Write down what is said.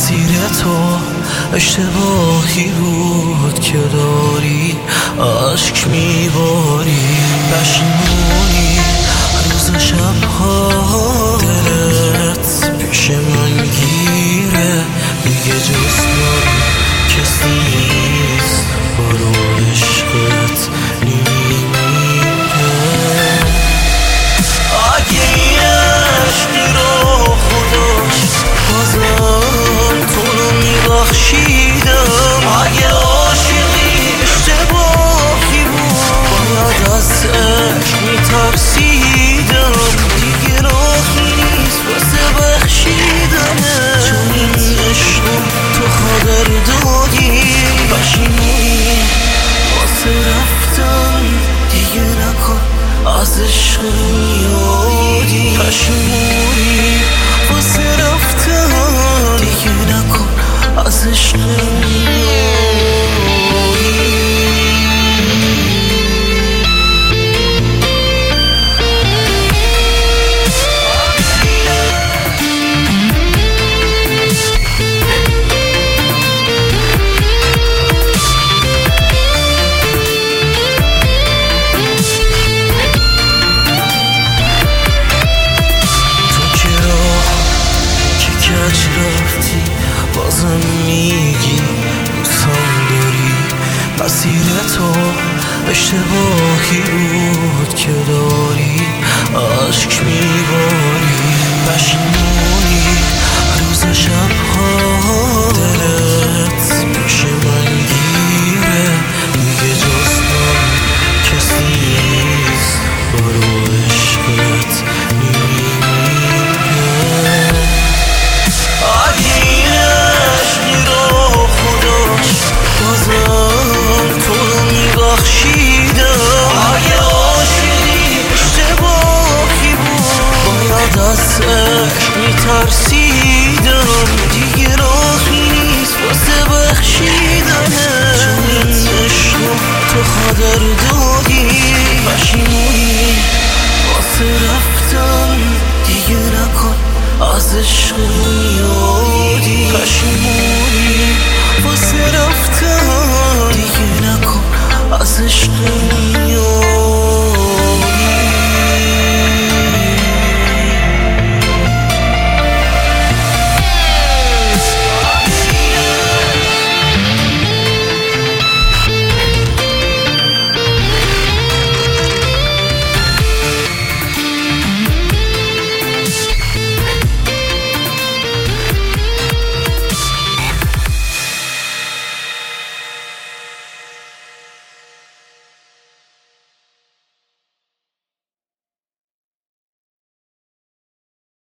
مسیر تو اشتباهی بود که داری عشق میباری، پشیمونی روز و شبها دلت پیش من گیره، دیگه جز من کسی نیست برو عشقت نمیمیره. اگه این عشقی رو خداش بازم تو رو میبخشیدم، اگه عاشقی اشتباهی بود باید از عشق میترسیدم، دیگه راهی نیست واسه بخشیدنه، چون این عشقم تو خاطر دادی، پشیمونی واسه رفتن دیگه نکن از عشق میادی، پشیمونی واسه رفتن دیگه نکن از عشق میادی. رفتی بازم میگی دوستم داری، مسیر تو اشتباهی بود که داری عشق میباری، پشیمونی روز و شبها دلت